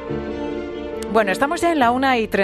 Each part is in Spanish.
Bueno, estamos ya en la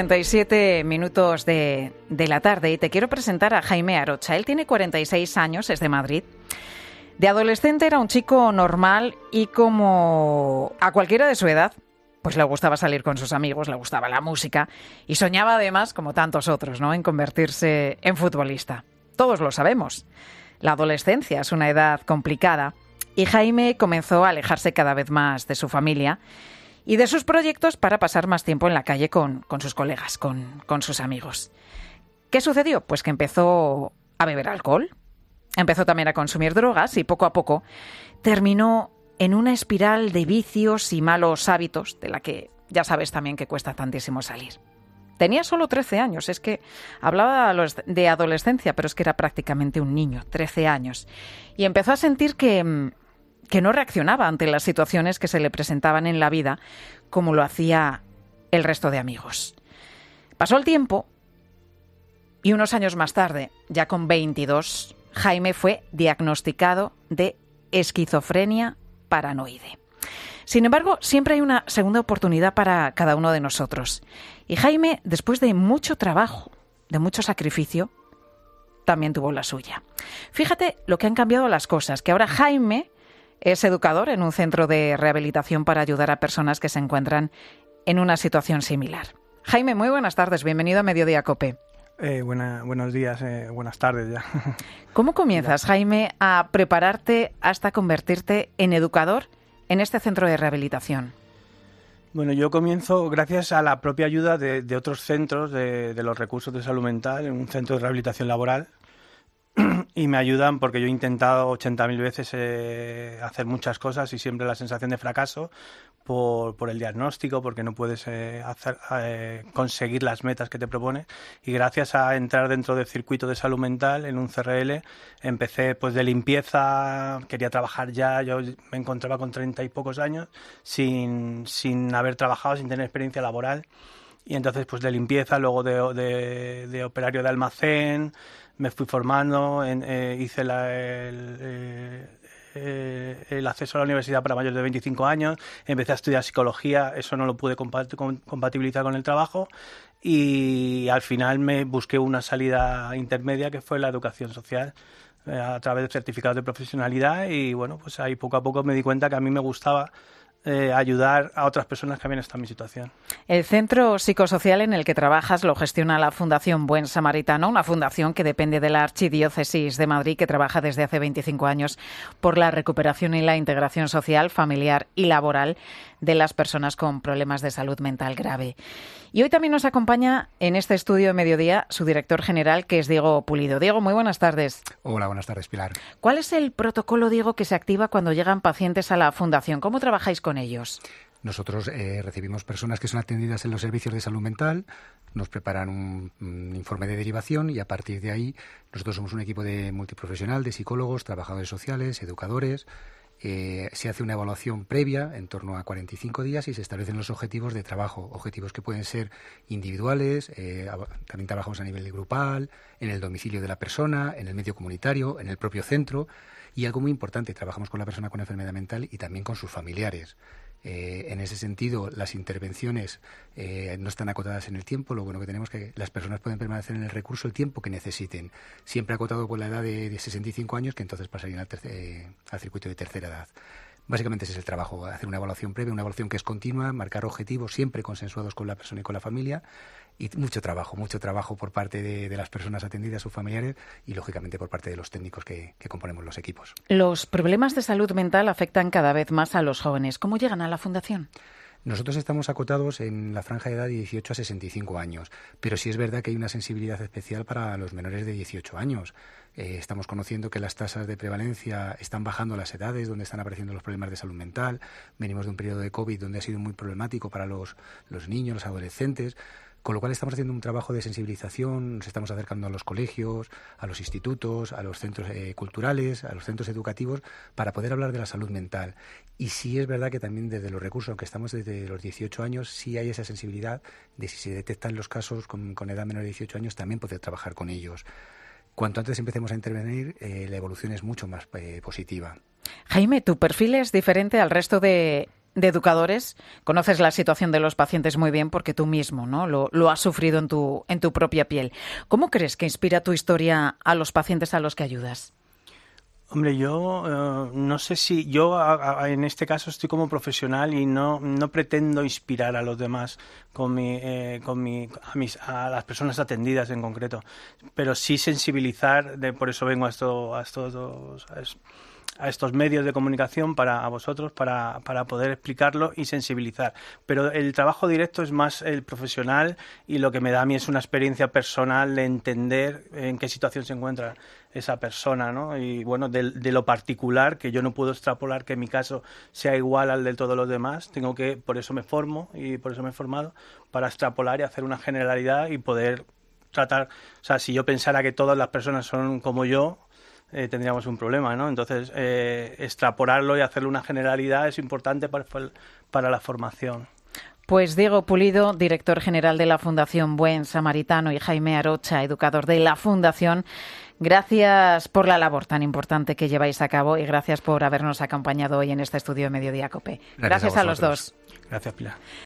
1:37 de la tarde y te quiero presentar a Jaime Arocha. Él tiene 46 años, es de Madrid. De adolescente era un chico normal y, como a cualquiera de su edad, pues le gustaba salir con sus amigos, le gustaba la música y soñaba además, como tantos otros, ¿no?, en convertirse en futbolista. Todos lo sabemos. La adolescencia es una edad complicada y Jaime comenzó a alejarse cada vez más de su familia y de sus proyectos para pasar más tiempo en la calle con sus colegas, con sus amigos. ¿Qué sucedió? Pues que empezó a beber alcohol, empezó también a consumir drogas y poco a poco terminó en una espiral de vicios y malos hábitos de la que ya sabes también que cuesta tantísimo salir. Tenía solo 13 años, es que hablaba de adolescencia, pero es que era prácticamente un niño, 13 años. Y empezó a sentir que no reaccionaba ante las situaciones que se le presentaban en la vida como lo hacía el resto de amigos. Pasó el tiempo y unos años más tarde, ya con 22, Jaime fue diagnosticado de esquizofrenia paranoide. Sin embargo, siempre hay una segunda oportunidad para cada uno de nosotros. Y Jaime, después de mucho trabajo, de mucho sacrificio, también tuvo la suya. Fíjate lo que han cambiado las cosas, que ahora Jaime es educador en un centro de rehabilitación para ayudar a personas que se encuentran en una situación similar. Jaime, muy buenas tardes. Bienvenido a Mediodía COPE. Buenos días, buenas tardes ya. ¿Cómo comienzas, Jaime, a prepararte hasta convertirte en educador en este centro de rehabilitación? Bueno, yo comienzo gracias a la propia ayuda de otros centros de los recursos de salud mental, en un centro de rehabilitación laboral. Y me ayudan porque yo he intentado 80.000 veces hacer muchas cosas y siempre la sensación de fracaso por el diagnóstico, porque no puedes conseguir las metas que te propones. Y gracias a entrar dentro del circuito de salud mental en un CRL, empecé pues de limpieza, quería trabajar ya. Yo me encontraba con 30 y pocos años sin haber trabajado, sin tener experiencia laboral. Y entonces pues de limpieza, luego de operario de almacén, me fui formando, hice el acceso a la universidad para mayores de 25 años, empecé a estudiar psicología, eso no lo pude compatibilizar con el trabajo y al final me busqué una salida intermedia que fue la educación social a través de certificados de profesionalidad y bueno, pues ahí poco a poco me di cuenta que a mí me gustaba ayudar a otras personas que habían estado en mi situación. El centro psicosocial en el que trabajas lo gestiona la Fundación Buen Samaritano, una fundación que depende de la Archidiócesis de Madrid, que trabaja desde hace 25 años por la recuperación y la integración social, familiar y laboral de las personas con problemas de salud mental grave. Y hoy también nos acompaña en este estudio de Mediodía su director general, que es Diego Pulido. Diego, muy buenas tardes. Hola, buenas tardes, Pilar. ¿Cuál es el protocolo, Diego, que se activa cuando llegan pacientes a la fundación? ¿Cómo trabajáis con ellos? Nosotros recibimos personas que son atendidas en los servicios de salud mental, nos preparan un informe de derivación y a partir de ahí nosotros somos un equipo de multiprofesional, de psicólogos, trabajadores sociales, educadores. Se hace una evaluación previa en torno a 45 días y se establecen los objetivos de trabajo, objetivos que pueden ser individuales, también trabajamos a nivel grupal, en el domicilio de la persona, en el medio comunitario, en el propio centro y algo muy importante, trabajamos con la persona con enfermedad mental y también con sus familiares. En ese sentido, las intervenciones no están acotadas en el tiempo. Lo bueno que tenemos es que las personas pueden permanecer en el recurso el tiempo que necesiten, siempre acotado por la edad de 65 años, que entonces pasarían al circuito de tercera edad. Básicamente ese es el trabajo, hacer una evaluación previa, una evaluación que es continua, marcar objetivos siempre consensuados con la persona y con la familia y mucho trabajo por parte de las personas atendidas, sus familiares y lógicamente por parte de los técnicos que componemos los equipos. Los problemas de salud mental afectan cada vez más a los jóvenes. ¿Cómo llegan a la fundación? Nosotros estamos acotados en la franja de edad de 18 a 65 años, pero sí es verdad que hay una sensibilidad especial para los menores de 18 años. Estamos conociendo que las tasas de prevalencia están bajando a las edades donde están apareciendo los problemas de salud mental. Venimos de un periodo de COVID donde ha sido muy problemático para los niños, los adolescentes. Con lo cual estamos haciendo un trabajo de sensibilización, nos estamos acercando a los colegios, a los institutos, a los centros culturales, a los centros educativos, para poder hablar de la salud mental. Y sí es verdad que también desde los recursos, aunque estamos desde los 18 años, sí hay esa sensibilidad de si se detectan los casos con edad menor de 18 años, también poder trabajar con ellos. Cuanto antes empecemos a intervenir, la evolución es mucho más positiva. Jaime, tu perfil es diferente al resto de de educadores, conoces la situación de los pacientes muy bien porque tú mismo, ¿no?, lo has sufrido en tu propia piel. ¿Cómo crees que inspira tu historia a los pacientes a los que ayudas? Hombre, yo no sé si yo en este caso estoy como profesional y no pretendo inspirar a los demás a las personas atendidas en concreto, pero sí sensibilizar. Por eso vengo a estos medios de comunicación a vosotros para poder explicarlo y sensibilizar. Pero el trabajo directo es más el profesional, y lo que me da a mí es una experiencia personal de entender en qué situación se encuentra esa persona, ¿no? Y bueno, de lo particular, que yo no puedo extrapolar que mi caso sea igual al de todos los demás. Por eso me formo y por eso me he formado, para extrapolar y hacer una generalidad y poder tratar. O sea, si yo pensara que todas las personas son como yo, tendríamos un problema, ¿no? Entonces, extrapolarlo y hacerle una generalidad es importante para la formación. Pues Diego Pulido, director general de la Fundación Buen Samaritano, y Jaime Arocha, educador de la Fundación, gracias por la labor tan importante que lleváis a cabo y gracias por habernos acompañado hoy en este estudio de Mediodía COPE. Gracias a los dos. Gracias, Pilar.